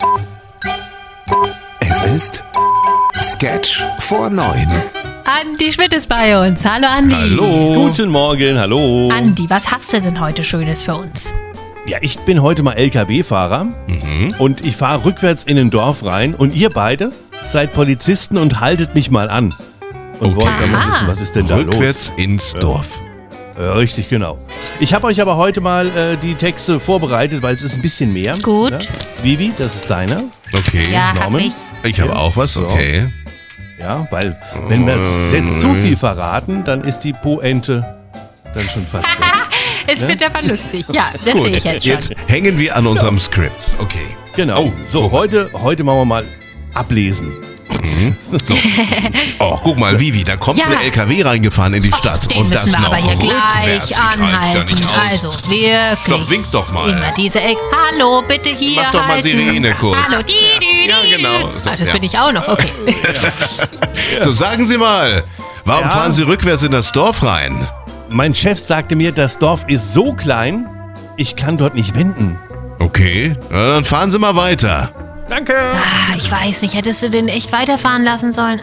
Es ist Sketch vor 9. Andi Schmidt ist bei uns. Hallo Andi. Hallo. Guten Morgen, hallo. Andi, was hast du denn heute Schönes für uns? Ja, ich bin heute mal LKW-Fahrer und ich fahre rückwärts in ein Dorf rein und ihr beide seid Polizisten und haltet mich mal an. Und wollt dann mal wissen, was ist denn da Rückwärts los? ins Dorf. Richtig, genau. Ich habe euch aber heute mal die Texte vorbereitet, weil es ist ein bisschen mehr. Gut. Ja? Vivi, das ist deine. Okay. Ja, hab Norman. ich. Ich habe auch was, okay. Ja, weil wenn wir jetzt zu viel verraten, dann ist die Pointe dann schon fast weg. Es wird aber lustig. Ja, das Gut, sehe ich jetzt schon. jetzt hängen wir an unserem Skript. Okay. Genau. Oh, so, heute machen wir mal ablesen. So. Oh, guck mal, Vivi, da kommt Ja. ein LKW reingefahren in die Stadt. Den und das müssen wir noch aber hier rückwärts. gleich Ich halt's ja anhalten. nicht aus. Also wirklich. Doch, wink doch mal. Immer diese Hallo, bitte hier Mach doch mal halten. Sirene kurz. Hallo, die. Ja, genau. So, Ach, das ja. bin ich auch noch. Okay. So, sagen Sie mal, warum Ja. fahren Sie rückwärts in das Dorf rein? Mein Chef sagte mir, das Dorf ist so klein, ich kann dort nicht wenden. Okay, na, dann fahren Sie mal weiter. Danke. Ah, ich weiß nicht, hättest du den echt weiterfahren lassen sollen?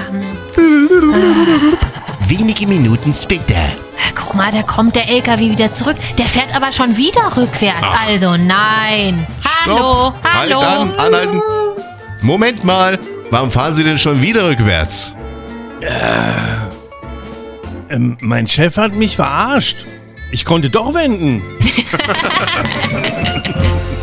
Wenige Minuten später. Guck mal, da kommt der LKW wieder zurück. Der fährt aber schon wieder rückwärts. Also nein. Hallo, Stopp. hallo. Halt an, anhalten. Moment mal, warum fahren Sie denn schon wieder rückwärts? Mein Chef hat mich verarscht. Ich konnte doch wenden.